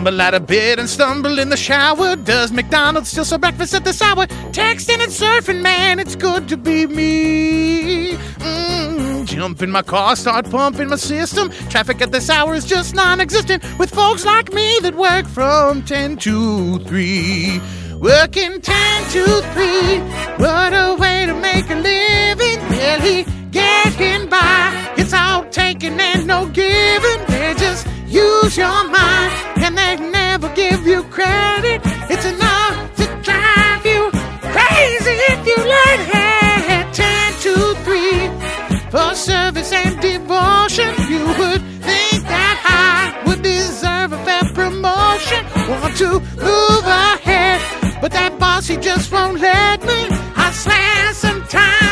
Tumble out of bed and stumble in the shower. Does McDonald's still serve breakfast at this hour? Texting and surfing, man, it's good to be me. Jump in my car, start pumping my system. Traffic at this hour is just non-existent with folks like me that work from 10 to 3. Working 10 to 3, what a way to make a living. Barely getting by, it's all taking and no giving. They just use your mind and they never give you credit. It's enough to drive you crazy if you let it. 10 to 3, for service and devotion. You would think that I would deserve a fair promotion. Want to move ahead, but that boss, he just won't let me. I swear sometimes